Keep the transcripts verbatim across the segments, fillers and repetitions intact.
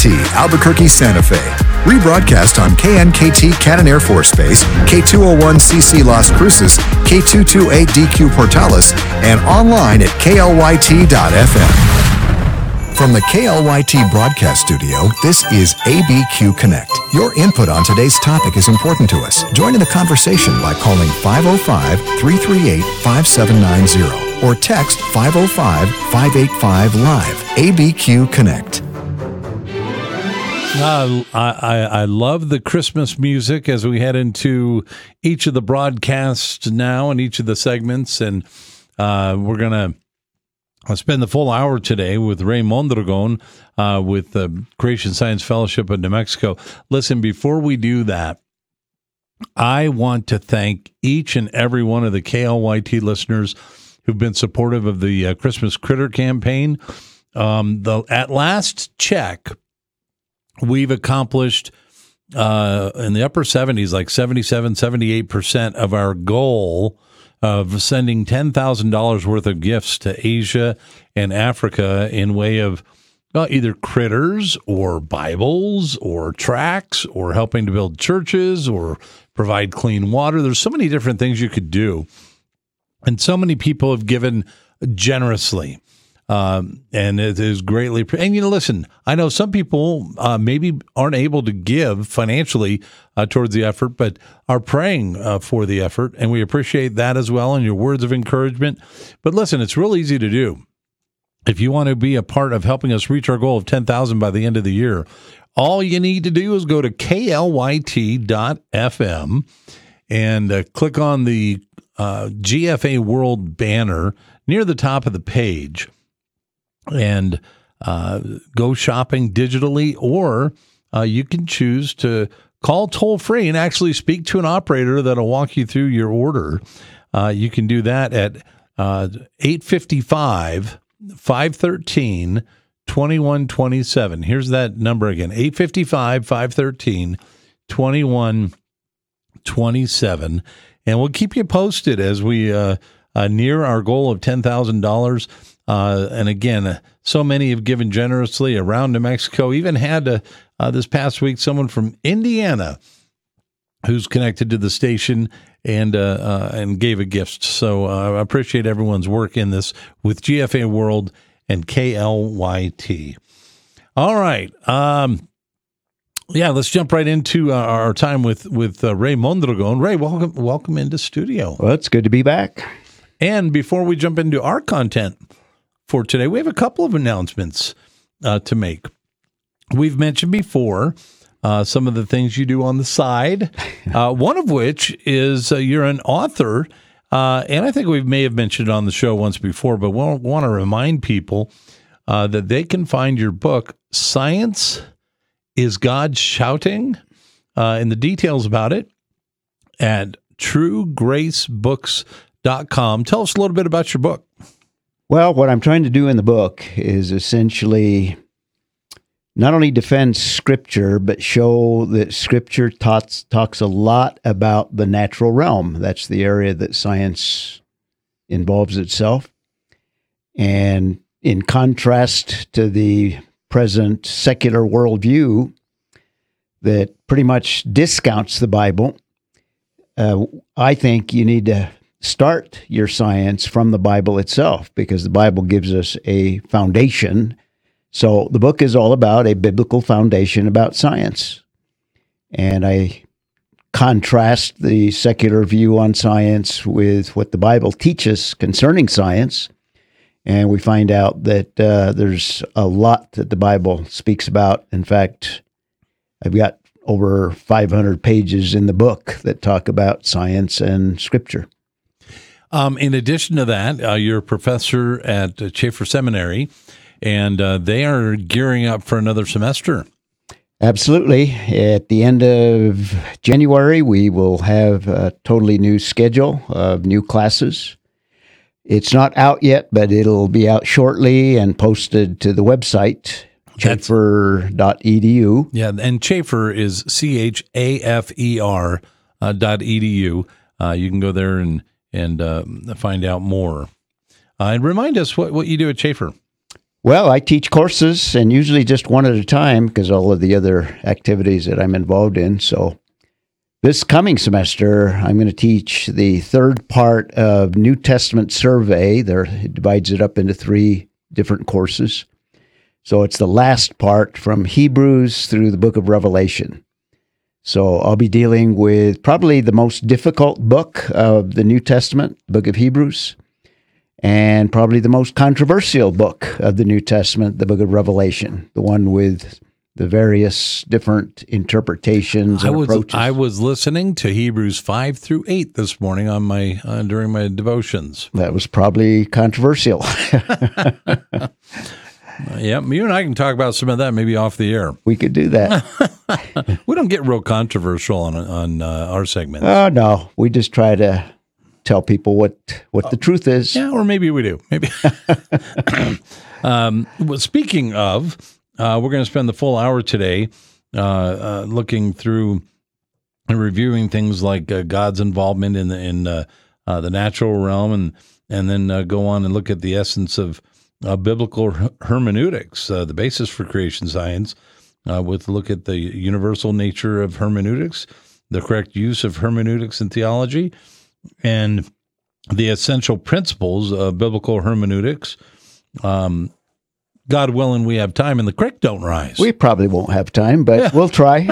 T, Albuquerque, Santa Fe. Rebroadcast on K N K T Cannon Air Force Base, K two oh one C C Las Cruces, K two twenty-eight D Q Portales, and online at K L Y T dot F M. From the K L Y T broadcast studio, this is A B Q Connect. Your input on today's topic is important to us. Join in the conversation by calling five oh five, three three eight, five seven nine zero or text five oh five, five eight five, live. A B Q Connect. Uh, I, I, I love the Christmas music as we head into each of the broadcasts now and each of the segments. And uh, we're going to I'll spend the full hour today with Ray Mondragon uh, with the Creation Science Fellowship of New Mexico. Listen, before we do that, I want to thank each and every one of the K L Y T listeners who've been supportive of the uh, Christmas Critter campaign. Um, the at last check, we've accomplished uh, in the upper seventies, like seventy-seven, seventy-eight percent of our goal of sending ten thousand dollars worth of gifts to Asia and Africa in way of well, either critters or Bibles or tracts or helping to build churches or provide clean water. There's so many different things you could do. And so many people have given generously. Um, and it is greatly, and you know, listen, I know some people uh, maybe aren't able to give financially uh, towards the effort, but are praying uh, for the effort, and we appreciate that as well, and your words of encouragement. But listen, it's real easy to do. If you want to be a part of helping us reach our goal of ten thousand by the end of the year, all you need to do is go to K L Y T dot F M and uh, click on the uh, G F A World banner near the top of the page. And uh, go shopping digitally, or uh, you can choose to call toll free and actually speak to an operator that'll walk you through your order. Uh, you can do that at uh, eight five five, five one three, two one two seven. Here's that number again, eight five five, five one three, two one two seven. And we'll keep you posted as we uh, uh, near our goal of ten thousand dollars. Uh, and again, uh, so many have given generously around New Mexico. Even had uh, uh, this past week someone from Indiana who's connected to the station and uh, uh, and gave a gift. So uh, I appreciate everyone's work in this with G F A World and K L Y T. All right. Um, yeah, let's jump right into uh, our time with with uh, Ray Mondragon. Ray, welcome welcome into studio. Well, it's good to be back. And before we jump into our content for today, we have a couple of announcements uh, to make. We've mentioned before uh, some of the things you do on the side, uh, one of which is uh, you're an author, uh, and I think we may have mentioned it on the show once before, but we want to remind people uh, that they can find your book, Science is God Shouting, uh, and the details about it at true grace books dot com. Tell us a little bit about your book. Well, what I'm trying to do in the book is essentially not only defend Scripture, but show that Scripture talks, talks a lot about the natural realm. That's the area that science involves itself. And in contrast to the present secular worldview that pretty much discounts the Bible, uh, I think you need to start your science from the Bible itself, because the Bible gives us a foundation. So the book is all about a biblical foundation about science. And I contrast the secular view on science with what the Bible teaches concerning science. And we find out that uh, there's a lot that the Bible speaks about. In fact, I've got over five hundred pages in the book that talk about science and Scripture. Um, in addition to that, uh, you're a professor at uh, Chafer Seminary, and uh, they are gearing up for another semester. Absolutely. At the end of January, we will have a totally new schedule of new classes. It's not out yet, but it'll be out shortly and posted to the website, chafer dot e d u. Yeah, and Chafer is C H A F E R uh, dot E D U. Uh, you can go there and and uh, find out more. Uh, and remind us what, what you do at Chafer. Well, I teach courses, and usually just one at a time because all of the other activities that I'm involved in. So this coming semester, I'm going to teach the third part of New Testament Survey. There, it divides it up into three different courses. So it's the last part from Hebrews through the book of Revelation. So I'll be dealing with probably the most difficult book of the New Testament, the book of Hebrews, and probably the most controversial book of the New Testament, the book of Revelation, the one with the various different interpretations and I was, approaches. I was listening to Hebrews five through eight this morning on my uh, during my devotions. That was probably controversial. Uh, yeah, you and I can talk about some of that maybe off the air. We could do that. We don't get real controversial on on uh, our segments. Oh, no. We just try to tell people what, what the truth is. Yeah, or maybe we do. Maybe. um, well, speaking of, uh, we're going to spend the full hour today uh, uh, looking through and reviewing things like uh, God's involvement in the in uh, uh, the natural realm, and and then uh, go on and look at the essence of uh, biblical hermeneutics, uh, the basis for creation science, uh, with a look at the universal nature of hermeneutics, the correct use of hermeneutics in theology, and the essential principles of biblical hermeneutics. Um, God willing, we have time and the creek don't rise. We probably won't have time, but yeah. We'll try.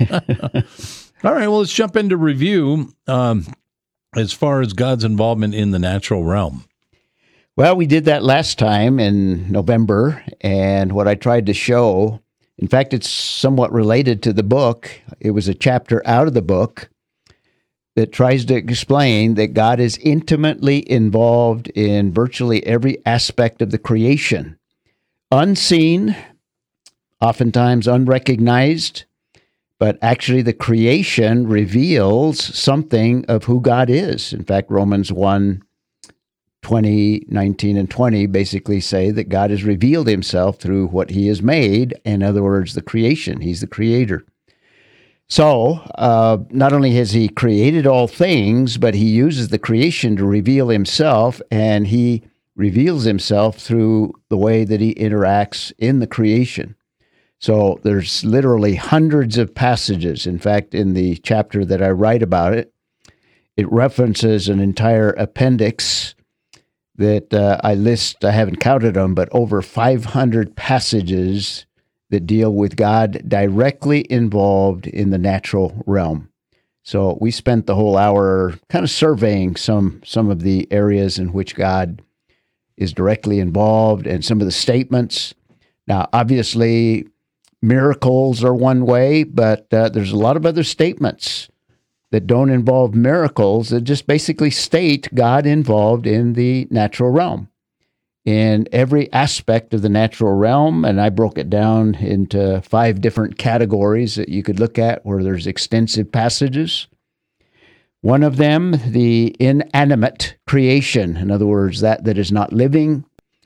All right, well, let's jump into review um, as far as God's involvement in the natural realm. Well, we did that last time in November, and what I tried to show, in fact, it's somewhat related to the book. It was a chapter out of the book that tries to explain that God is intimately involved in virtually every aspect of the creation. Unseen, oftentimes unrecognized, but actually the creation reveals something of who God is. In fact, Romans one, twenty, nineteen, and twenty basically say that God has revealed himself through what he has made. In other words, the creation. He's the creator. So, uh, not only has he created all things, but he uses the creation to reveal himself, and he reveals himself through the way that he interacts in the creation. So there's literally hundreds of passages. In fact, in the chapter that I write about it, it references an entire appendix that uh, I list, I haven't counted them, but over five hundred passages that deal with God directly involved in the natural realm. So we spent the whole hour kind of surveying some some of the areas in which God is directly involved and some of the statements. Now, obviously, miracles are one way, but uh, there's a lot of other statements that don't involve miracles that just basically state God involved in the natural realm, in every aspect of the natural realm. And I broke it down into five different categories that you could look at where there's extensive passages. One of them, the inanimate creation, in other words, that that is not living.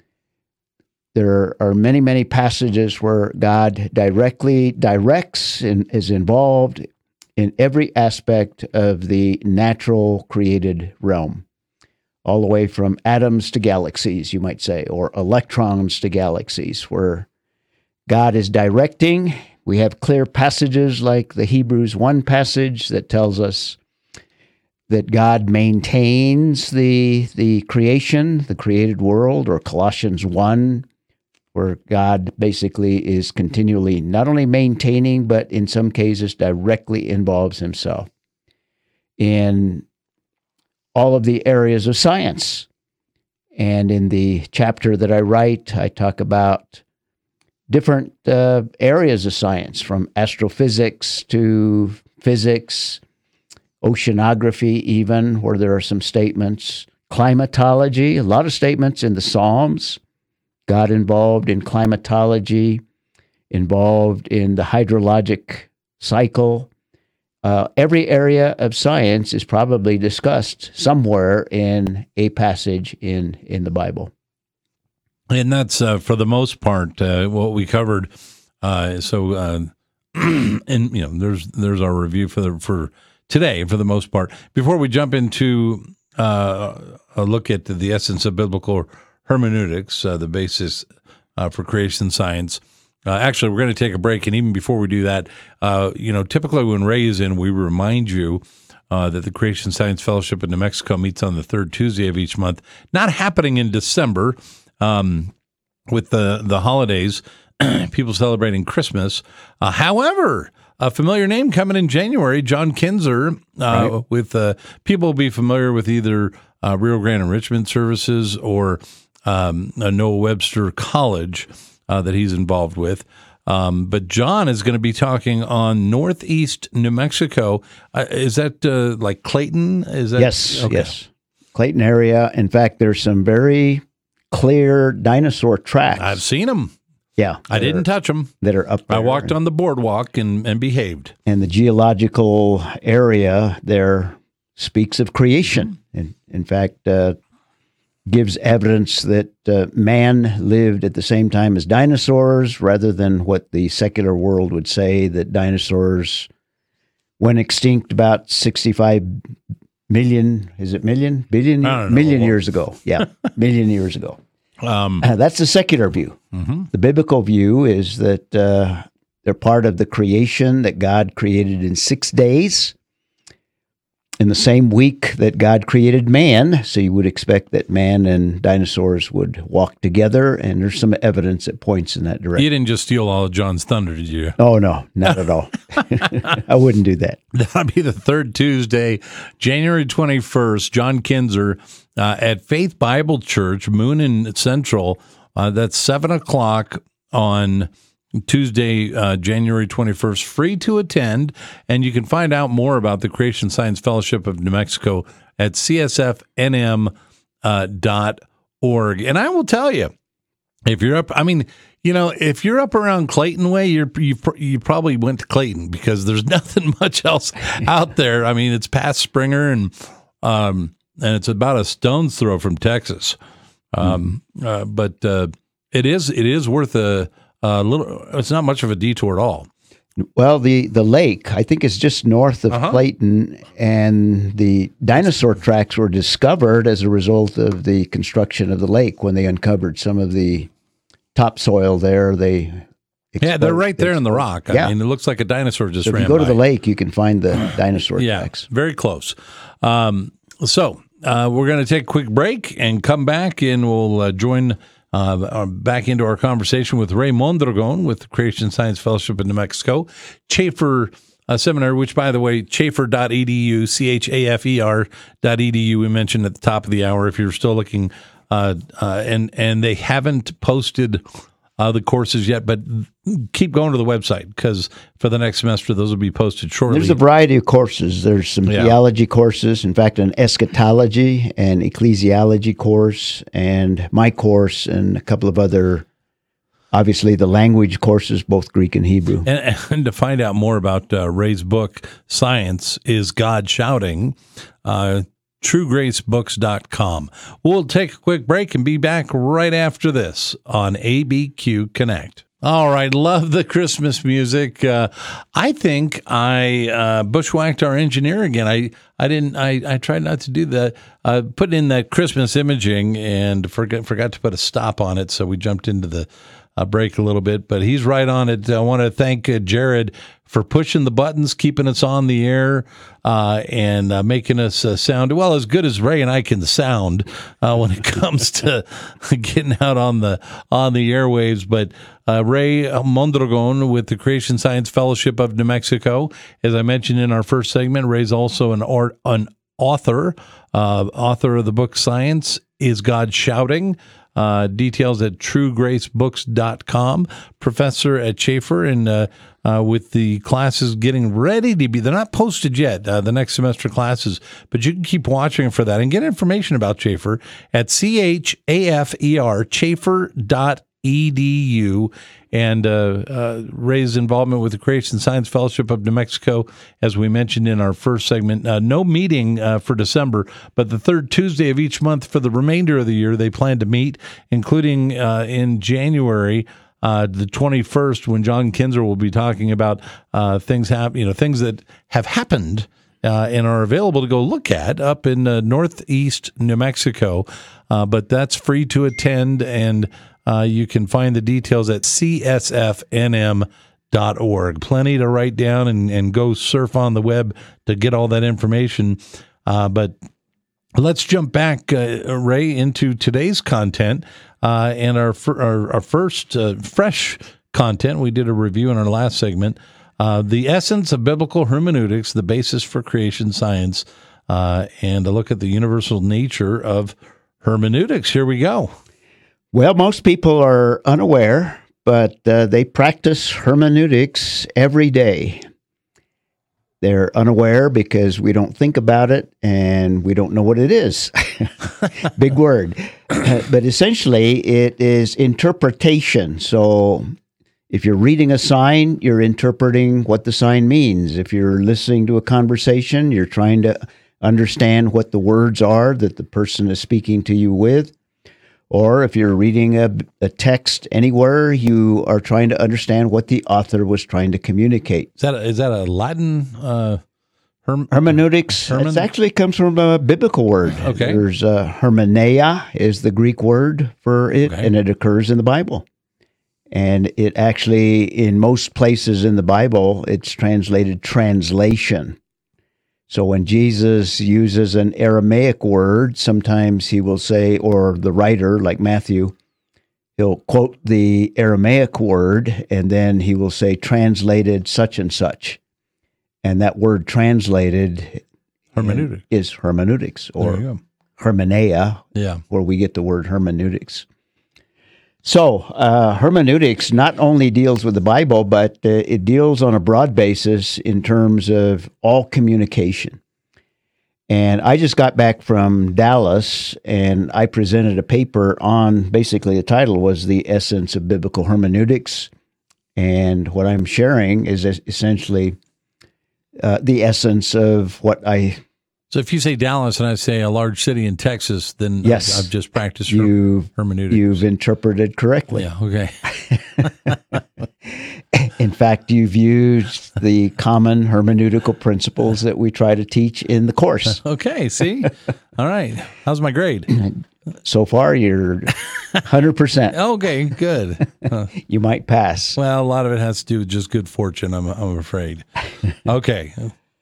There are many, many passages where God directly directs and is involved in every aspect of the natural created realm, all the way from atoms to galaxies, you might say, or electrons to galaxies, where God is directing. We have clear passages like the Hebrews one passage that tells us that God maintains the, the creation, the created world, or Colossians one, where God basically is continually not only maintaining, but in some cases directly involves himself in all of the areas of science. And in the chapter that I write, I talk about different uh, areas of science, from astrophysics to physics, oceanography even, where there are some statements, climatology, a lot of statements in the Psalms, God involved in climatology, involved in the hydrologic cycle. Uh, every area of science is probably discussed somewhere in a passage in, in the Bible. And that's, uh, for the most part, uh, what we covered. Uh, so, uh, and, you know, there's there's our review for the, for today, for the most part. Before we jump into uh, a look at the essence of biblical hermeneutics, uh, the basis uh, for creation science. Uh, actually, we're going to take a break, and even before we do that, uh, you know, typically when Ray is in, we remind you uh, that the Creation Science Fellowship in New Mexico meets on the third Tuesday of each month. Not happening in December um, with the, the holidays, people celebrating Christmas. Uh, however, a familiar name coming in January, John Kinzer, uh, right. with uh, people will be familiar with either uh, Rio Grande Enrichment Services or um, Noah Webster College. Uh, that he's involved with. Um, but John is going to be talking on Northeast New Mexico. Uh, is that uh, like Clayton? Is that Yes, okay. yes. Clayton area. In fact, there's some very clear dinosaur tracks. I've seen them. Yeah. I didn't touch them. That are up there. I walked on the boardwalk and, and behaved. And the geological area there speaks of creation. And in fact, uh, gives evidence that uh, man lived at the same time as dinosaurs, rather than what the secular world would say, that dinosaurs went extinct about sixty-five million, is it million? Billion? Million years ago. Yeah, million years ago. Um, uh, that's the secular view. Mm-hmm. The biblical view is that uh, they're part of the creation that God created in six days. In the same week that God created man, so you would expect that man and dinosaurs would walk together, and there's some evidence that points in that direction. You didn't just steal all of John's thunder, did you? Oh, no, not at all. I wouldn't do that. That'll be the third Tuesday, January twenty-first, John Kinzer uh, at Faith Bible Church, Moon and Central. Uh, that's seven o'clock on Tuesday, uh, January twenty-first, free to attend, and you can find out more about the Creation Science Fellowship of New Mexico at c s f n m dot org. And I will tell you, if you're up, I mean, you know, if you're up around Clayton Way, you're, you you probably went to Clayton, because there's nothing much else out there. I mean, it's past Springer, and um, and it's about a stone's throw from Texas. Um, mm. uh, but uh, it is it is worth a A uh, little. It's not much of a detour at all. Well, the, the lake, I think, is just north of uh-huh. Clayton, and the dinosaur tracks were discovered as a result of the construction of the lake. When they uncovered some of the topsoil there, they exposed, yeah, they're right there in the rock. I yeah. mean, it looks like a dinosaur just so if ran you go by. to the lake, you can find the dinosaur yeah, tracks. Very close. Um, so uh, we're going to take a quick break and come back, and we'll uh, join. Uh, back into our conversation with Ray Mondragon with the Creation Science Fellowship in New Mexico, Chafer uh, Seminary, which, by the way, chafer dot e d u, C H A F E R dot E D U, we mentioned at the top of the hour if you're still looking, uh, uh, and, and they haven't posted uh, the courses yet, but keep going to the website, because for the next semester, those will be posted shortly. There's a variety of courses. There's some yeah. theology courses, in fact, an eschatology and ecclesiology course, and my course, and a couple of other, obviously, the language courses, both Greek and Hebrew. And, and to find out more about uh, Ray's book, Science is God Shouting, uh, true grace books dot com. We'll take a quick break and be back right after this on A B Q Connect. All right, love the Christmas music. Uh, I think I uh, bushwhacked our engineer again. I, I didn't. I, I tried not to do that. Uh, put in that Christmas imaging and forgot forgot to put a stop on it, so we jumped into the uh, break a little bit. But he's right on it. I want to thank uh, Jared for pushing the buttons, keeping us on the air, uh, and uh, making us uh, sound, well, as good as Ray and I can sound uh, when it comes to getting out on the on the airwaves. But uh, Ray Mondragon with the Creation Science Fellowship of New Mexico, as I mentioned in our first segment, Ray's also an, or, an author, uh, author of the book Science is God Shouting. Uh, details at true grace books dot com. Professor at Chafer, and uh, uh, with the classes getting ready to be, they're not posted yet, uh, the next semester classes, but you can keep watching for that and get information about Chafer at C H A F E R, chafer dot E D U, and uh, uh, Ray's involvement with the Creation Science Fellowship of New Mexico, as we mentioned in our first segment. Uh, no meeting uh, for December, but the third Tuesday of each month for the remainder of the year, they plan to meet, including uh, in January, uh, the twenty-first, when John Kinzer will be talking about uh, things hap- you know, things that have happened Uh, and are available to go look at up in uh, northeast New Mexico. Uh, but that's free to attend, and Uh, you can find the details at c s f n m dot org. Plenty to write down and, and go surf on the web to get all that information. Uh, but let's jump back, uh, Ray, into today's content uh, and our, our, our first uh, fresh content. We did a review in our last segment. Uh, the essence of biblical hermeneutics, the basis for creation science, uh, and a look at the universal nature of hermeneutics. Here we go. Well, most people are unaware, but uh, they practice hermeneutics every day. They're unaware because we don't think about it and we don't know what it is. Big word. But essentially, it is interpretation. So if you're reading a sign, you're interpreting what the sign means. If you're listening to a conversation, you're trying to understand what the words are that the person is speaking to you with. Or if you're reading a, a text anywhere, you are trying to understand what the author was trying to communicate. Is that a, is that a Latin uh, herm- hermeneutics? Hermen- It actually comes from a biblical word. Okay. There's uh, hermeneia is the Greek word for it, Okay. and it occurs in the Bible. And it actually, in most places in the Bible, it's translated translation. So when Jesus uses an Aramaic word, sometimes he will say, or the writer, like Matthew, he'll quote the Aramaic word, and then he will say, translated such and such. And that word translated hermeneutic is hermeneutics, or There you go. hermeneia, Yeah. where we get the word hermeneutics. So uh, hermeneutics not only deals with the Bible, but uh, it deals on a broad basis in terms of all communication. And I just got back from Dallas, and I presented a paper on, basically the title was The Essence of Biblical Hermeneutics. And what I'm sharing is essentially uh, the essence of what I... So if you say Dallas and I say a large city in Texas, then Yes. I've, I've just practiced You've, hermeneutics. you've interpreted correctly. Yeah, okay. In fact, you've used the common hermeneutical principles that we try to teach in the course. Okay, see? All right. How's my grade? So far, you're one hundred percent. Okay, good. Uh, You might pass. well, a lot of it has to do with just good fortune, I'm, I'm afraid. Okay.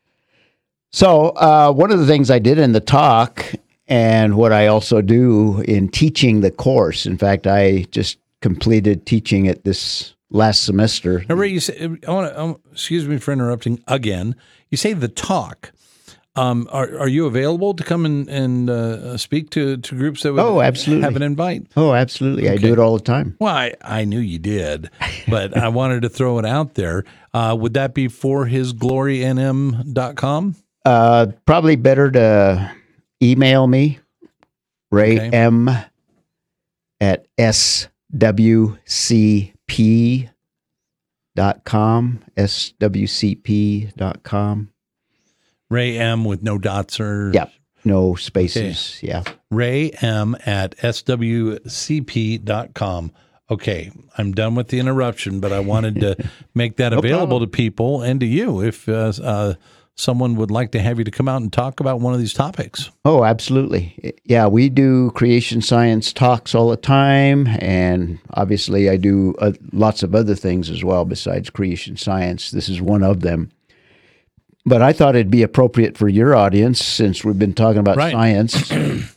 So uh, one of the things I did in the talk, and what I also do in teaching the course, in fact, I just completed teaching it this last semester. Now, Ray, you say, I want to, um, excuse me for interrupting again. You say the talk. Um, are are you available to come and, and uh, speak to, to groups that would Oh, absolutely. have an invite? Oh, absolutely. I do it all the time. Well, I, I knew you did, but I wanted to throw it out there. Uh, would that be for his glory n m dot com? Uh, probably better to email me, Ray Okay. M at S W C P dot com, S W C P dot com. Ray M with no dots or Yeah, no spaces. Yeah. Ray M at S W C P dot com. Okay, I'm done with the interruption, but I wanted to make that No available problem. to people and to you if uh, uh, someone would like to have you to come out and talk about one of these topics. Oh, absolutely. Yeah, we do creation science talks all the time, and obviously I do uh, lots of other things as well besides creation science. This is one of them. But I thought it'd be appropriate for your audience, since we've been talking about Right. science.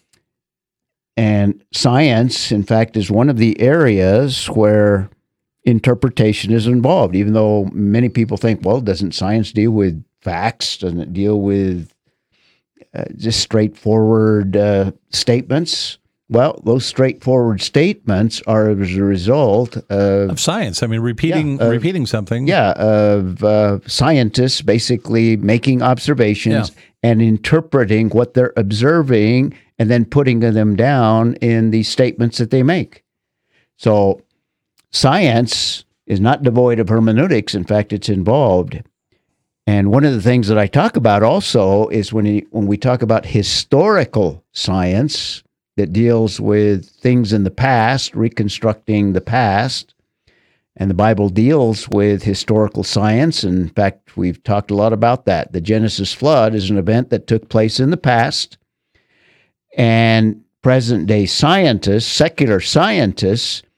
And science, in fact, is one of the areas where interpretation is involved, even though many people think, well, doesn't science deal with facts? Doesn't it deal with uh, just straightforward uh, statements? Well, those straightforward statements are as a result of, Of science, I mean, repeating Yeah, uh, repeating something. yeah, of uh, scientists basically making observations Yeah. and interpreting what they're observing and then putting them down in the statements that they make. So science is not devoid of hermeneutics. In fact, it's involved. And one of the things that I talk about also is when, he, when we talk about historical science that deals with things in the past, reconstructing the past, and the Bible deals with historical science. In fact, we've talked a lot about that. The Genesis flood is an event that took place in the past, and present-day scientists, secular scientists,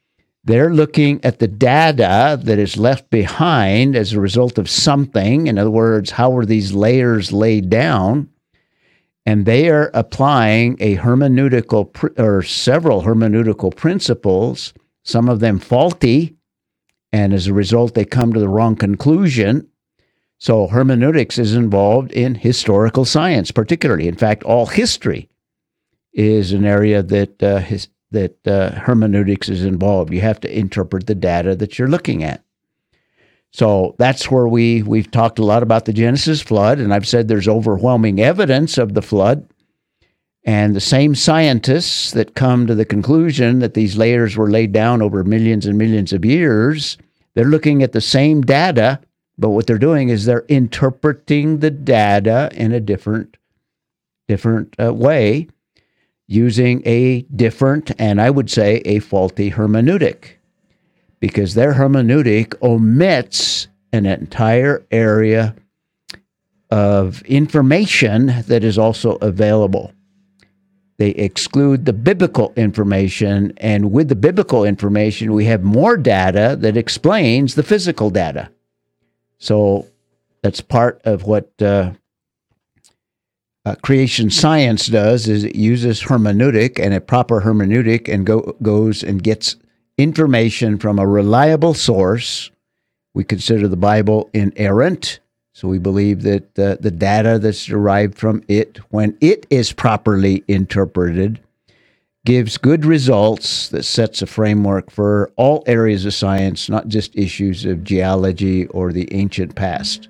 They're looking at the data that is left behind as a result of something. In other words, how were these layers laid down? And they are applying a hermeneutical pr- or several hermeneutical principles, some of them faulty, and as a result, they come to the wrong conclusion. So hermeneutics is involved in historical science, particularly. In fact, all history is an area that uh, his, that uh, hermeneutics is involved. You have to interpret the data that you're looking at. So that's where we, we've talked a lot about the Genesis flood, and I've said there's overwhelming evidence of the flood. And the same scientists that come to the conclusion that these layers were laid down over millions and millions of years, they're looking at the same data, but what they're doing is they're interpreting the data in a different, different uh, way, using a different, and I would say a faulty hermeneutic, because their hermeneutic omits an entire area of information that is also available. They exclude the biblical information, and with the biblical information, we have more data that explains the physical data. So that's part of what uh, uh, creation science does, is it uses hermeneutic and a proper hermeneutic and go, goes and gets information from a reliable source. We consider the Bible inerrant, so we believe that uh, the data that's derived from it, when it is properly interpreted, gives good results that sets a framework for all areas of science, not just issues of geology or the ancient past.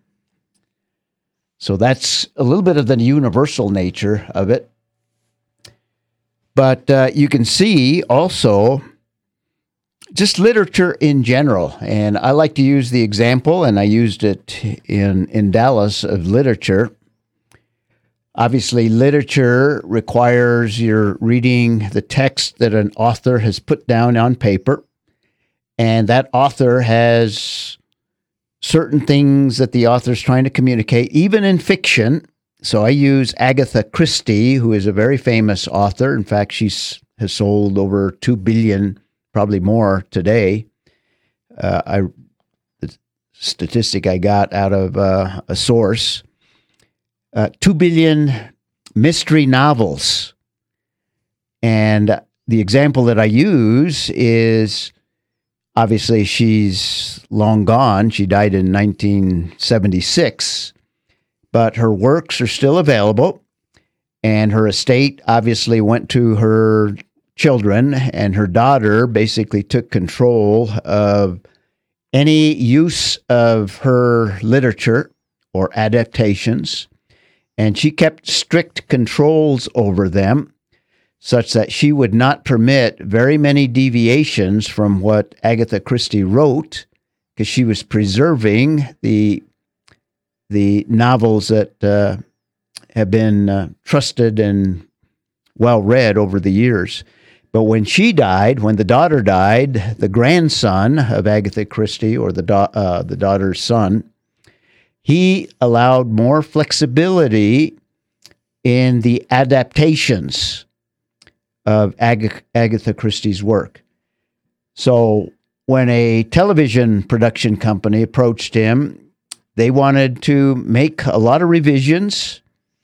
So that's a little bit of the universal nature of it. But uh, you can see also just literature in general. And I like to use the example, and I used it in, in Dallas, of literature. Obviously, literature requires you're reading the text that an author has put down on paper, and that author has certain things that the author is trying to communicate, even in fiction. So I use Agatha Christie, who is a very famous author. In fact, she has sold over two billion, probably more today. Uh, I the statistic I got out of uh, a source. Uh, two billion mystery novels. And the example that I use is, obviously she's long gone. She died in nineteen seventy-six, but her works are still available, and her estate obviously went to her children, and her daughter basically took control of any use of her literature or adaptations. And she kept strict controls over them, such that she would not permit very many deviations from what Agatha Christie wrote, because she was preserving the the novels that uh, have been uh, trusted and well read over the years. But when she died, when the daughter died, the grandson of Agatha Christie, or the da- uh, the daughter's son, he allowed more flexibility in the adaptations of Ag- Agatha Christie's work. So when a television production company approached him, they wanted to make a lot of revisions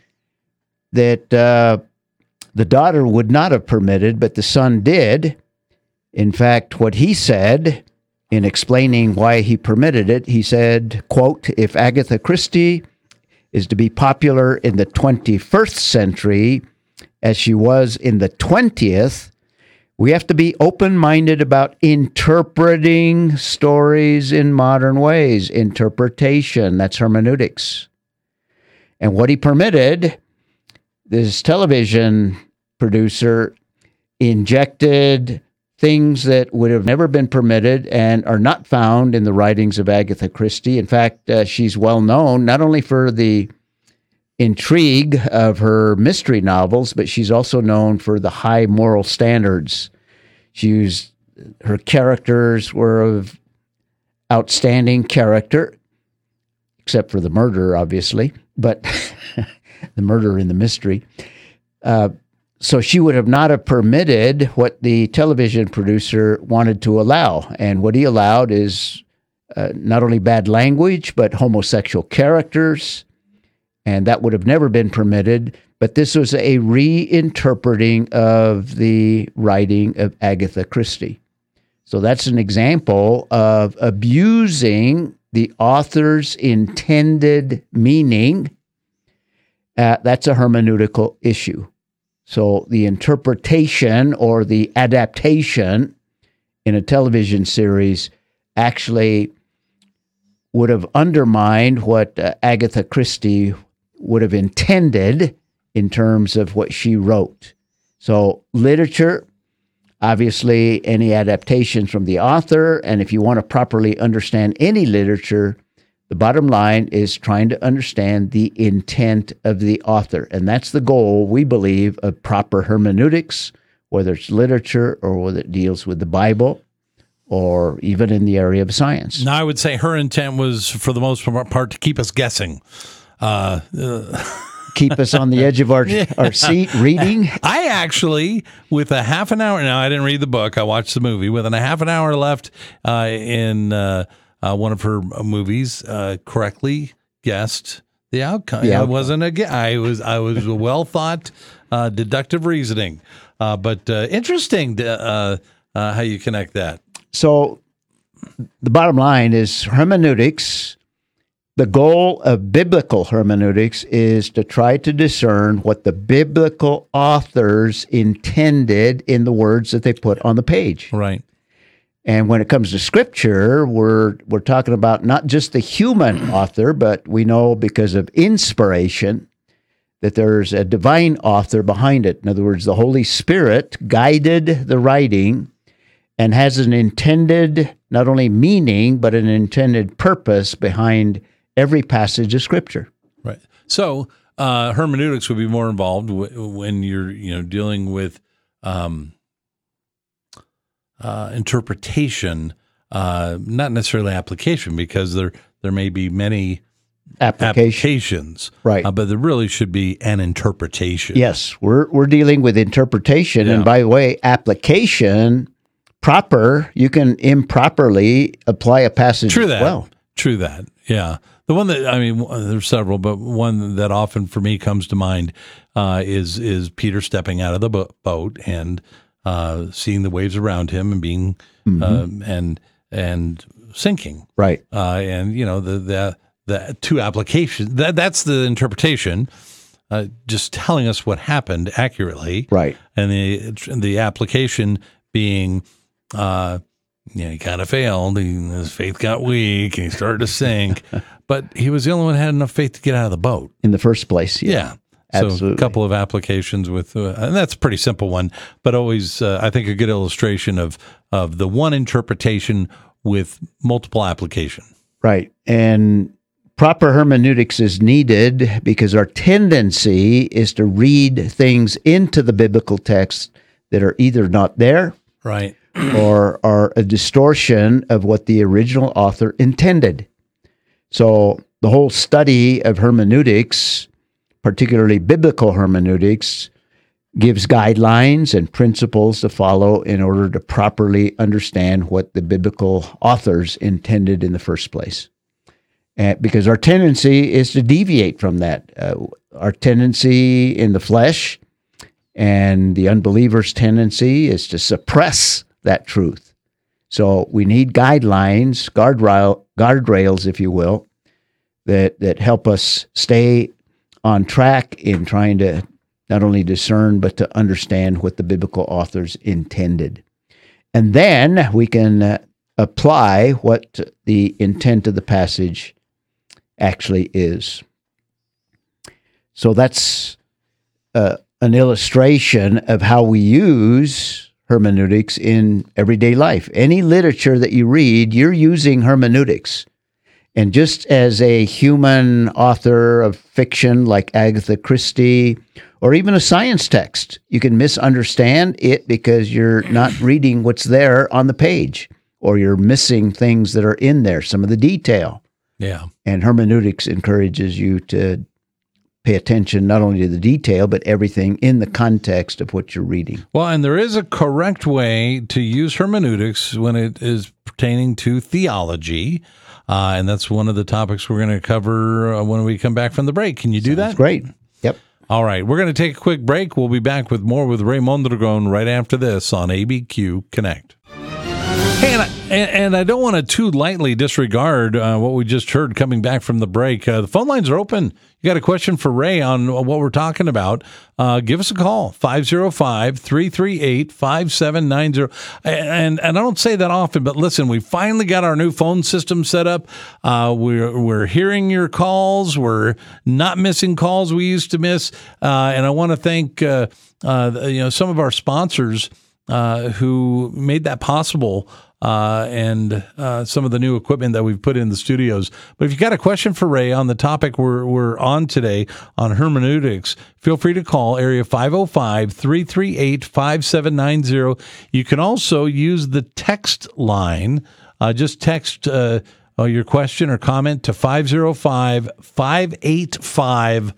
that uh, the daughter would not have permitted, but the son did. In fact, what he said in explaining why he permitted it, he said, quote, "If Agatha Christie is to be popular in the twenty-first century as she was in the twentieth, we have to be open-minded about interpreting stories in modern ways." Interpretation, that's hermeneutics. And what he permitted, this television producer injected things that would have never been permitted and are not found in the writings of Agatha Christie. In fact, uh, she's well known not only for the intrigue of her mystery novels, but she's also known for the high moral standards. She used, her characters were of outstanding character, except for the murder, obviously, but the murder in the mystery. Uh, so she would have not have permitted what the television producer wanted to allow. And what he allowed is uh, not only bad language, but homosexual characters. And that would have never been permitted. But this was a reinterpreting of the writing of Agatha Christie. So that's an example of abusing the author's intended meaning. Uh, that's a hermeneutical issue. So the interpretation or the adaptation in a television series actually would have undermined what uh, Agatha Christie would have intended in terms of what she wrote. So literature, obviously any adaptations from the author, and if you want to properly understand any literature, the bottom line is trying to understand the intent of the author. And that's the goal, we believe, of proper hermeneutics, whether it's literature or whether it deals with the Bible or even in the area of science. Now, I would say her intent was, for the most part, to keep us guessing. Uh, uh, keep us on the edge of our, our seat reading. I actually, with a half an hour, now I didn't read the book, I watched the movie, with a half an hour left uh, in... Uh, Uh, one of her movies uh, correctly guessed the outcome. The I outcome. wasn't a I was I was a well thought uh, deductive reasoning, uh, but uh, interesting to, uh, uh, how you connect that. So the bottom line is hermeneutics. The goal of biblical hermeneutics is to try to discern what the biblical authors intended in the words that they put on the page. Right. And when it comes to scripture, we're we're talking about not just the human author, but we know because of inspiration that there's a divine author behind it. In other words, the Holy Spirit guided the writing and has an intended, not only meaning, but an intended purpose behind every passage of scripture. Right. So uh, hermeneutics would be more involved w- when you're you know dealing with Um, Uh, interpretation, uh, not necessarily application, because there there may be many Application. applications, Right. Uh, but there really should be an interpretation. Yes, we're we're dealing with interpretation, Yeah. and by the way, application proper. You can improperly apply a passage. True as that. well. True that. Yeah. The one that I mean, there's several, but one that often for me comes to mind uh, is is Peter stepping out of the bo- boat and. Uh, seeing the waves around him and being Mm-hmm. um, and and sinking, Right. uh, and you know the the the two applications. That that's the interpretation, uh, just telling us what happened accurately, Right. and the the application being, uh, you know, he kind of failed. He, his faith got weak, and he started to sink. But he was the only one who had enough faith to get out of the boat. In the first place. Yeah. Yeah. So Absolutely. a couple of applications with, uh, and that's a pretty simple one, but always, uh, I think, a good illustration of of the one interpretation with multiple application. Right. And proper hermeneutics is needed because our tendency is to read things into the biblical text that are either not there Right. or are a distortion of what the original author intended. So the whole study of hermeneutics, particularly biblical hermeneutics, gives guidelines and principles to follow in order to properly understand what the biblical authors intended in the first place. And because our tendency is to deviate from that. Uh, our tendency in the flesh and the unbeliever's tendency is to suppress that truth. So we need guidelines, guardrail, guardrails, if you will, that, that help us stay on track in trying to not only discern, but to understand what the biblical authors intended. And then we can uh, apply what the intent of the passage actually is. So that's uh, an illustration of how we use hermeneutics in everyday life. Any literature that you read, you're using hermeneutics. And just as a human author of fiction like Agatha Christie, or even a science text, you can misunderstand it because you're not reading what's there on the page, or you're missing things that are in there, some of the detail. Yeah. And hermeneutics encourages you to pay attention not only to the detail, but everything in the context of what you're reading. Well, and there is a correct way to use hermeneutics when it is pertaining to theology. Uh, and that's one of the topics we're going to cover uh, when we come back from the break. Can you do Sounds that? great. Yep. All right. We're going to take a quick break. We'll be back with more with Ray Mondragon right after this on A B Q Connect. Hey, and I, and I don't want to too lightly disregard uh, what we just heard coming back from the break. Uh, the phone lines are open. You got a question for Ray on what we're talking about, uh, give us a call, five oh five, three three eight, five seven nine zero. And, and I don't say that often, but listen, we finally got our new phone system set up. Uh, we're, we're hearing your calls. We're not missing calls we used to miss. Uh, and I want to thank uh, uh, you know some of our sponsors uh, who made that possible. Uh, and uh, some of the new equipment that we've put in the studios. But if you've got a question for Ray on the topic we're we're on today on hermeneutics, feel free to call area five oh five, three three eight, five seven nine zero. You can also use the text line. Uh, just text uh, uh, your question or comment to five oh five, five eight five,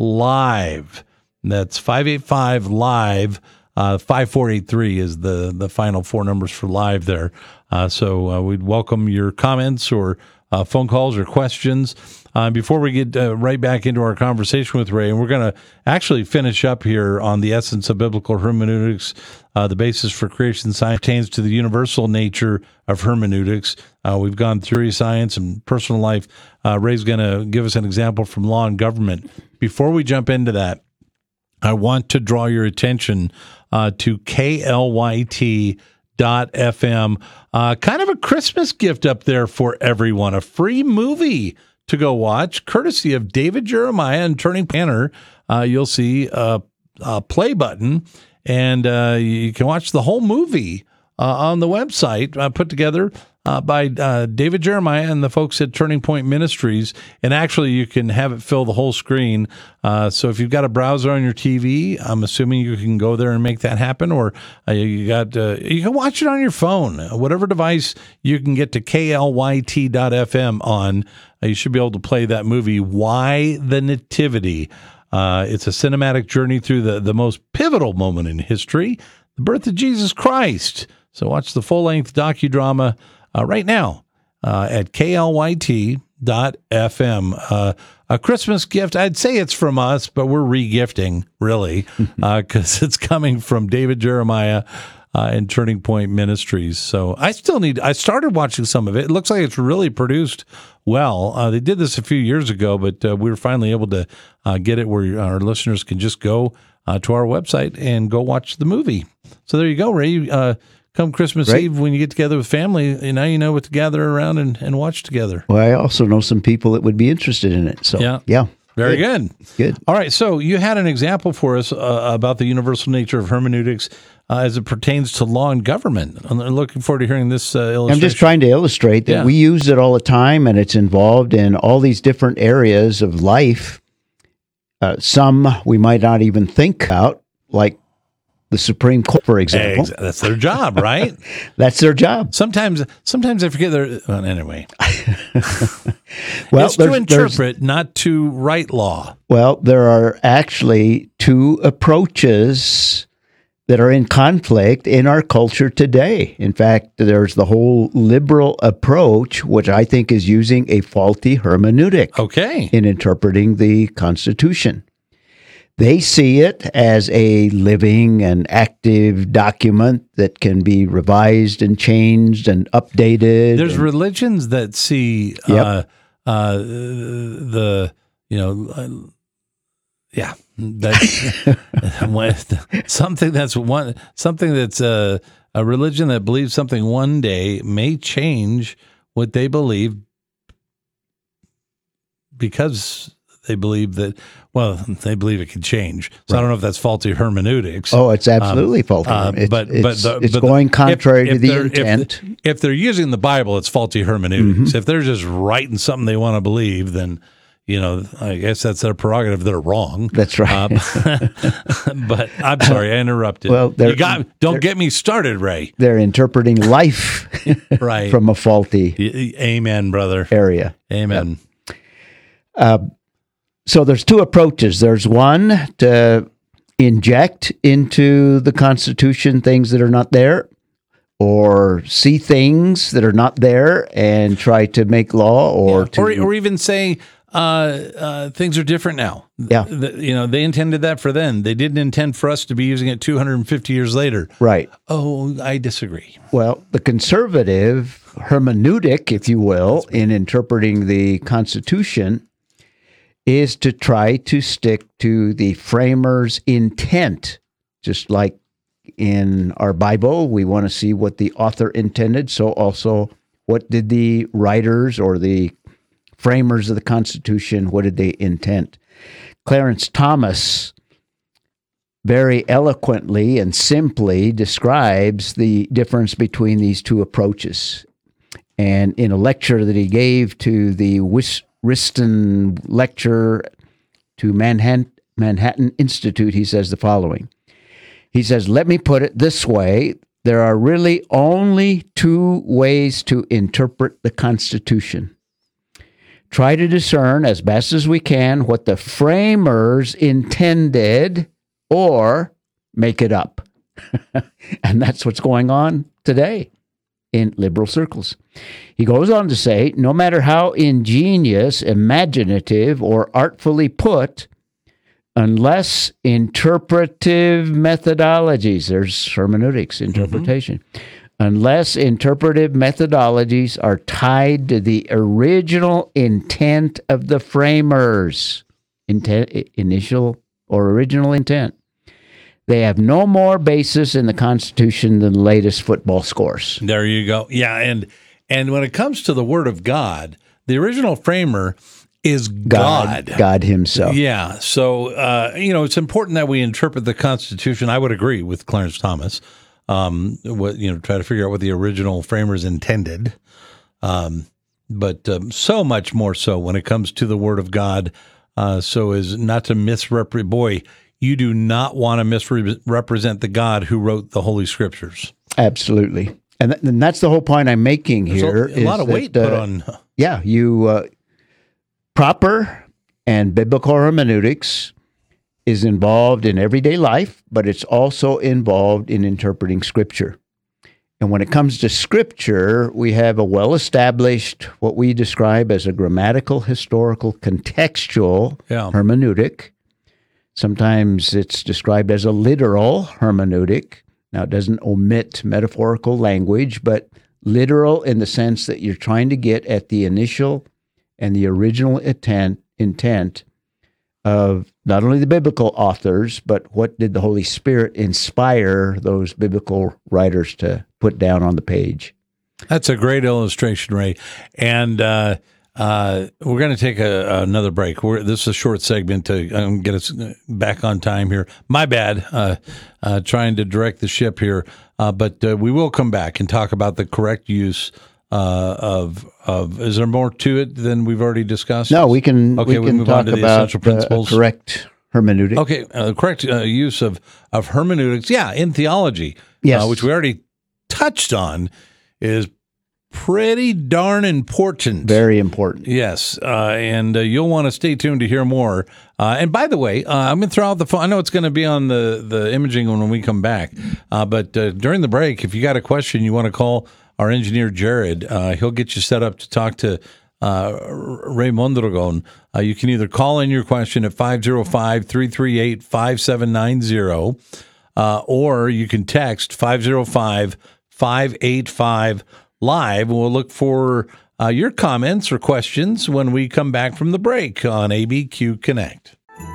live. That's five eight five, live. Uh, five four eight three is the, the final four numbers for live there. Uh, so uh, we'd welcome your comments or uh, phone calls or questions. Uh, before we get uh, right back into our conversation with Ray, and we're going to actually finish up here on the essence of biblical hermeneutics, uh, the basis for creation science pertains to the universal nature of hermeneutics. Uh, we've gone through science and personal life. Uh, Ray's going to give us an example from law and government. Before we jump into that, I want to draw your attention uh, to K L Y T dot F M. Uh, kind of a Christmas gift up there for everyone. A free movie to go watch, courtesy of David Jeremiah and Turning Banner. Uh, you'll see a, a play button, and uh, you can watch the whole movie uh, on the website uh, put together Uh, by uh, David Jeremiah and the folks at Turning Point Ministries. And actually, you can have it fill the whole screen. Uh, so if you've got a browser on your T V, I'm assuming you can go there and make that happen. Or uh, you got uh, you can watch it on your phone. Whatever device you can get to K L Y T dot F M on, uh, you should be able to play that movie, Why the Nativity. Uh, it's a cinematic journey through the, the most pivotal moment in history, the birth of Jesus Christ. So watch the full-length docudrama Uh, right now uh, at K L Y T dot F M. Uh, a Christmas gift, I'd say it's from us, but we're re-gifting, really, because uh, it's coming from David Jeremiah uh, and Turning Point Ministries. So I still need, I started watching some of it. It looks like it's really produced well. Uh, they did this a few years ago, but uh, we were finally able to uh, get it where our listeners can just go uh, to our website and go watch the movie. So there you go, Ray. Uh, Come Christmas Great. Eve, when you get together with family, you now you know what to gather around and, and watch together. Well, I also know some people that would be interested in it. So, yeah. yeah. Very good. Good. Good. All right. So you had an example for us uh, about the universal nature of hermeneutics uh, as it pertains to law and government. I'm looking forward to hearing this uh, illustration. I'm just trying to illustrate that Yeah. we use it all the time, and it's involved in all these different areas of life. Uh, some we might not even think about, like the Supreme Court, for example. Ex- That's their job, right? That's their job. Sometimes, sometimes I forget their. Well, anyway, Well, it's to there's- interpret, not to write law. Well, there are actually two approaches that are in conflict in our culture today. In fact, there's the whole liberal approach, which I think is using a faulty hermeneutic Okay. in interpreting the Constitution. They see it as a living and active document that can be revised and changed and updated. There's and- religions that see Yep. uh, uh, the you know uh, yeah that something that's one something that's a, a religion that believes something one day may change what they believe because they believe that well they believe it can change. So I don't know if that's faulty hermeneutics. Oh, it's absolutely Um, faulty. uh, it's but it's, but the, it's but going if- contrary if to the they're- if the- intent. If, they're using the Bible, it's faulty hermeneutics. If they're just writing something they want to believe, then you know I guess that's their prerogative. They're wrong. That's right. Um, but I'm sorry, I interrupted. Well, they're- you got don't they're- get me started, Ray. They're interpreting life Right. from a faulty Y- Amen, brother. area. Amen. So there's two approaches. There's one to inject into the Constitution things that are not there, or see things that are not there and try to make law, or yeah. to, or, or even say uh, uh, things are different now. Yeah, the, you know, they intended that for then. They didn't intend for us to be using it two hundred fifty years later. Right. Oh, I disagree. Well, the conservative hermeneutic, if you will, in interpreting the Constitution, is to try to stick to the framer's intent. Just like in our Bible, we want to see what the author intended. So also, what did the writers or the framers of the Constitution, what did they intend? Clarence Thomas very eloquently and simply describes the difference between these two approaches. And in a lecture that he gave to the Wis- Riston Lecture to Manhattan, Manhattan Institute, he says the following. He says, let me put it this way. There are really only two ways to interpret the Constitution. Try to discern as best as we can what the framers intended, or make it up. And that's what's going on today in liberal circles. He goes on to say, no matter how ingenious, imaginative, or artfully put, unless interpretive methodologies, there's hermeneutics, interpretation, mm-hmm. unless interpretive methodologies are tied to the original intent of the framers, intent, initial or original intent, they have no more basis in the Constitution than the latest football scores. There you go. Yeah, and and when it comes to the Word of God, the original framer is God. God, God himself. Yeah. So, uh, you know, it's important that we interpret the Constitution. I would agree with Clarence Thomas. Um, what, you know, try to figure out what the original framers intended. Um, but um, so much more so when it comes to the Word of God, uh, so as not to misrepresent. Boy, you do not want to misrepresent the God who wrote the Holy Scriptures. Absolutely. And, th- and that's the whole point I'm making There's here. A, a lot of that, weight uh, put on. Yeah, you uh, proper and biblical hermeneutics is involved in everyday life, but it's also involved in interpreting Scripture. And when it comes to Scripture, we have a well-established, what we describe as a grammatical, historical, contextual yeah. hermeneutic. Sometimes it's described as a literal hermeneutic. Now, it doesn't omit metaphorical language, but literal in the sense that you're trying to get at the initial and the original intent, intent of not only the biblical authors, but what did the Holy Spirit inspire those biblical writers to put down on the page. That's a great illustration, Ray. And uh, uh, we're going to take a, another break. We're, this is a short segment to um, get us back on time here. My bad, uh, uh, trying to direct the ship here. Uh, but uh, we will come back and talk about the correct use uh, of of. Is there more to it than we've already discussed? No, we can. Okay, we we can move talk on to the about essential principles. Uh, correct hermeneutic. Okay, uh, correct uh, use of of hermeneutics. Yeah, in theology, yes, uh, which we already touched on, is pretty darn important. Very important. Yes, uh, and uh, you'll want to stay tuned to hear more. Uh, and by the way, uh, I'm going to throw out the phone. I know it's going to be on the, the imaging when we come back. Uh, but uh, during the break, if you got a question, you want to call our engineer, Jared. Uh, he'll get you set up to talk to uh, Ray Mondragon. Uh, you can either call in your question at five oh five, three three eight, five seven nine zero, uh, or you can text five oh five, five eight five, live. We'll look for uh, your comments or questions when we come back from the break on A B Q Connect.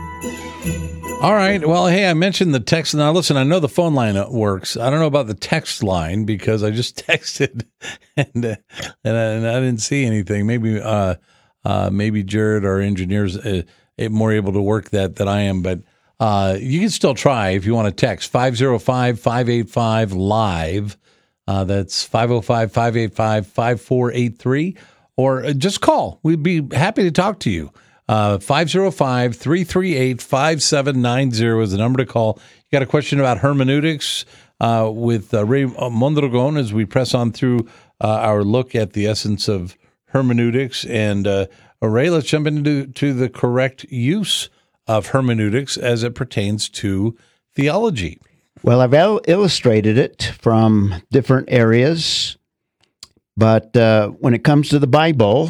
All right. Well, hey, I mentioned the text. Now, listen, I know the phone line works. I don't know about the text line because I just texted and uh, and, I, and I didn't see anything. Maybe uh, uh, maybe Jared, our engineer's uh, more able to work that than I am. But uh, you can still try if you want to text five oh five, five eight five, live. Uh, that's five oh five, five eight five, five four eight three, or just call. We'd be happy to talk to you. Uh, five oh five, three three eight, five seven nine zero is the number to call. You got a question about hermeneutics uh, with uh, Ray Mondragon as we press on through uh, our look at the essence of hermeneutics. And uh, Well, Ray, let's jump into to the correct use of hermeneutics as it pertains to theology. Well, I've il- illustrated it from different areas, but uh, when it comes to the Bible,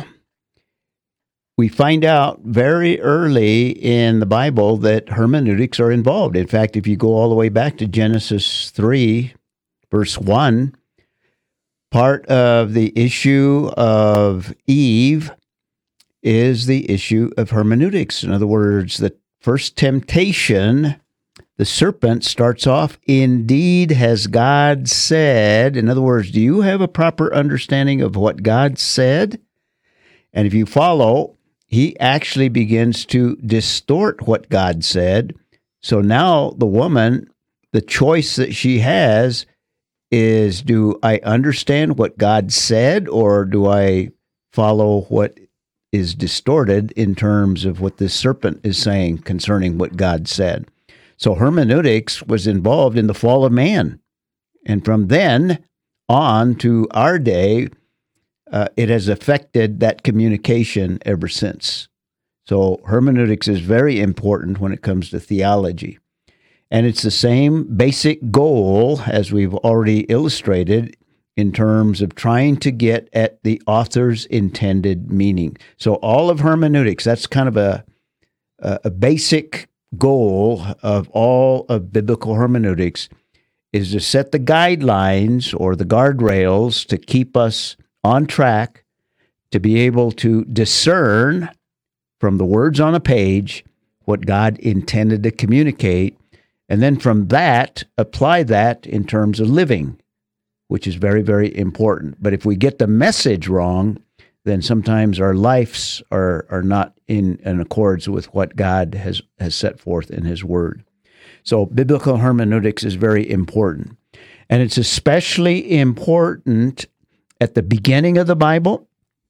we find out very early in the Bible that hermeneutics are involved. In fact, if you go all the way back to Genesis three, verse one, part of the issue of Eve is the issue of hermeneutics. In other words, the first temptation, the serpent starts off, "Indeed has God said." In other words, do you have a proper understanding of what God said? And if you follow, he actually begins to distort what God said. So now the woman, the choice that she has is, do I understand what God said, or do I follow what is distorted in terms of what this serpent is saying concerning what God said? So hermeneutics was involved in the fall of man. And from then on to our day, uh, it has affected that communication ever since. So hermeneutics is very important when it comes to theology. And it's the same basic goal as we've already illustrated in terms of trying to get at the author's intended meaning. So all of hermeneutics, that's kind of a, a basic goal of all of biblical hermeneutics, is to set the guidelines or the guardrails to keep us on track, to be able to discern from the words on a page what God intended to communicate, and then from that, apply that in terms of living, which is very, very important. But if we get the message wrong, then sometimes our lives are, are not in, in accords with what God has, has set forth in His Word. So biblical hermeneutics is very important. And it's especially important at the beginning of the Bible,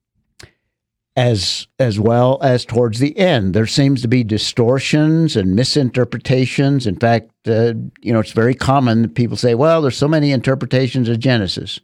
as as well as towards the end. There seems to be distortions and misinterpretations. In fact, uh, you know, it's very common that people say, well, there's so many interpretations of Genesis,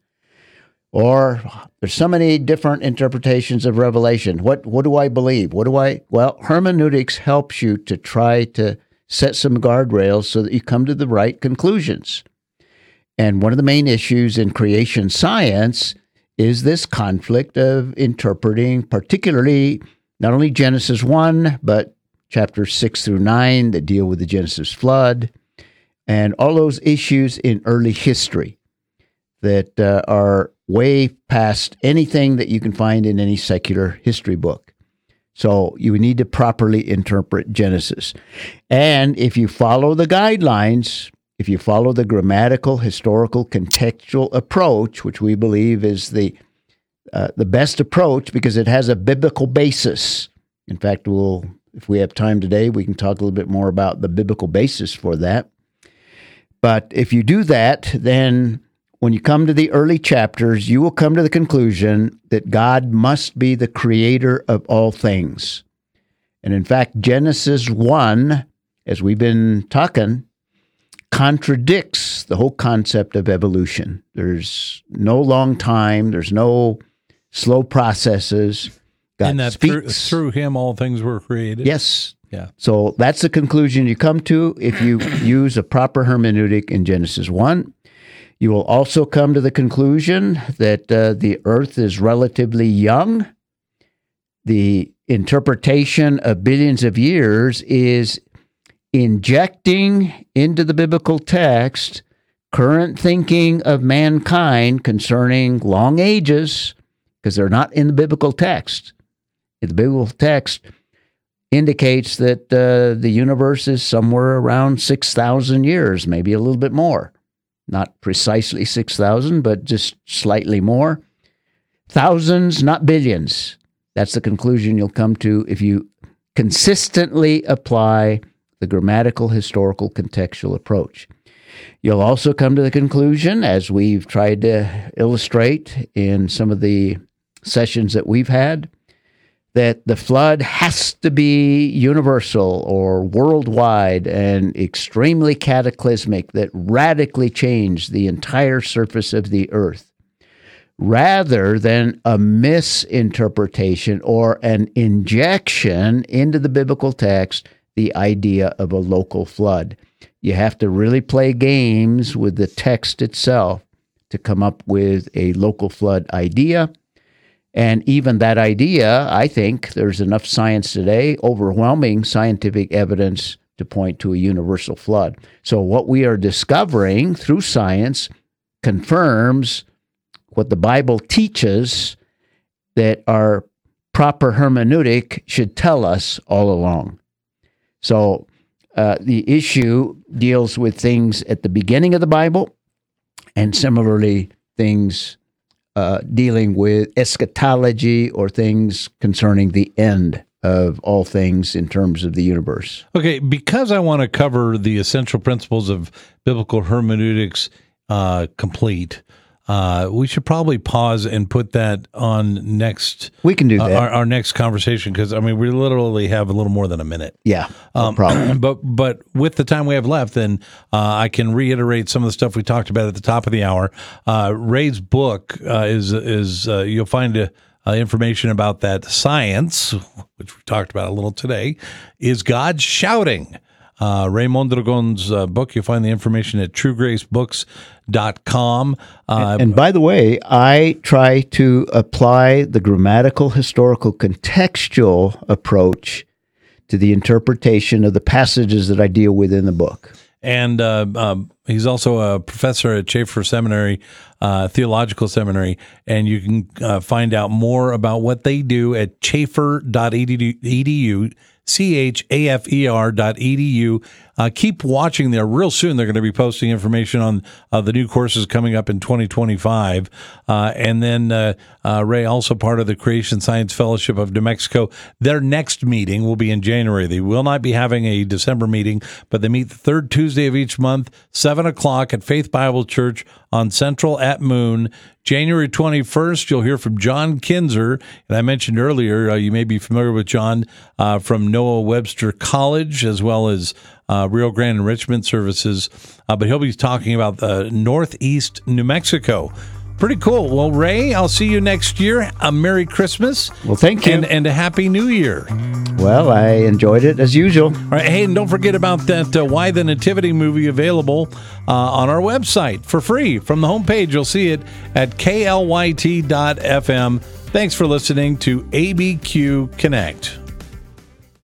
or there's so many different interpretations of Revelation. What what do I believe? What do I? Well, hermeneutics helps you to try to set some guardrails so that you come to the right conclusions. And one of the main issues in creation science is this conflict of interpreting, particularly not only Genesis one, but chapters six through nine that deal with the Genesis flood, and all those issues in early history that uh, are way past anything that you can find in any secular history book. So you need to properly interpret Genesis. And if you follow the guidelines, if you follow the grammatical, historical, contextual approach, which we believe is the uh, the best approach because it has a biblical basis. In fact, we'll, if we have time today, we can talk a little bit more about the biblical basis for that. But if you do that, then when you come to the early chapters, you will come to the conclusion that God must be the creator of all things. And in fact, Genesis one, as we've been talking, contradicts the whole concept of evolution. There's no long time. There's no slow processes. God and that through, through Him all things were created. Yes. Yeah. So that's the conclusion you come to if you use a proper hermeneutic in Genesis one. You will also come to the conclusion that uh, the earth is relatively young. The interpretation of billions of years is injecting into the biblical text current thinking of mankind concerning long ages, because they're not in the biblical text. The biblical text indicates that uh, the universe is somewhere around six thousand years, maybe a little bit more. Not precisely six thousand, but just slightly more. Thousands, not billions. That's the conclusion you'll come to if you consistently apply the grammatical, historical, contextual approach. You'll also come to the conclusion, as we've tried to illustrate in some of the sessions that we've had, that the flood has to be universal or worldwide and extremely cataclysmic, that radically changed the entire surface of the earth. rather than a misinterpretation or an injection into the biblical text, the idea of a local flood. You have to really play games with the text itself to come up with a local flood idea. And even that idea, I think there's enough science today, overwhelming scientific evidence to point to a universal flood. So what we are discovering through science confirms what the Bible teaches that our proper hermeneutic should tell us all along. So uh, the issue deals with things at the beginning of the Bible, and similarly things uh, dealing with eschatology or things concerning the end of all things in terms of the universe. Okay, because I want to cover the essential principles of biblical hermeneutics uh, complete, uh, we should probably pause and put that on next. We can do that. Uh, our, our next conversation, because I mean we literally have a little more than a minute. Yeah, no um, problem. But but with the time we have left, then uh, I can reiterate some of the stuff we talked about at the top of the hour. Uh, Ray's book uh, is is uh, you'll find a. Uh, information about that science, which we talked about a little today, is God shouting. Uh, Ray Mondragon's uh, book, you'll find the information at true grace books dot com. Uh, and, and by the way, I try to apply the grammatical, historical, contextual approach to the interpretation of the passages that I deal with in the book. And uh, um, he's also a professor at Chafer Seminary, uh, Theological Seminary, and you can uh, find out more about what they do at chafer dot e d u, C H A F E R dot E D U. Uh, keep watching there. Real soon they're going to be posting information on uh, the new courses coming up in twenty twenty-five. Uh, and then uh, uh, Ray, also part of the Creation Science Fellowship of New Mexico. Their next meeting will be in January. They will not be having a December meeting, but they meet the third Tuesday of each month, seven o'clock at Faith Bible Church on Central at Moon. January twenty-first, you'll hear from John Kinzer. And I mentioned earlier, uh, you may be familiar with John uh, from Noah Webster College, as well as uh, Rio Grande Enrichment Services. Uh, but he'll be talking about uh, Northeast New Mexico. Pretty cool. Well, Ray, I'll see you next year. A Merry Christmas. Well, thank you. And, and a Happy New Year. Well, I enjoyed it as usual. All right. Hey, and don't forget about that uh, Why the Nativity movie available uh, on our website for free. From the homepage, you'll see it at K L Y T dot F M. Thanks for listening to A B Q Connect.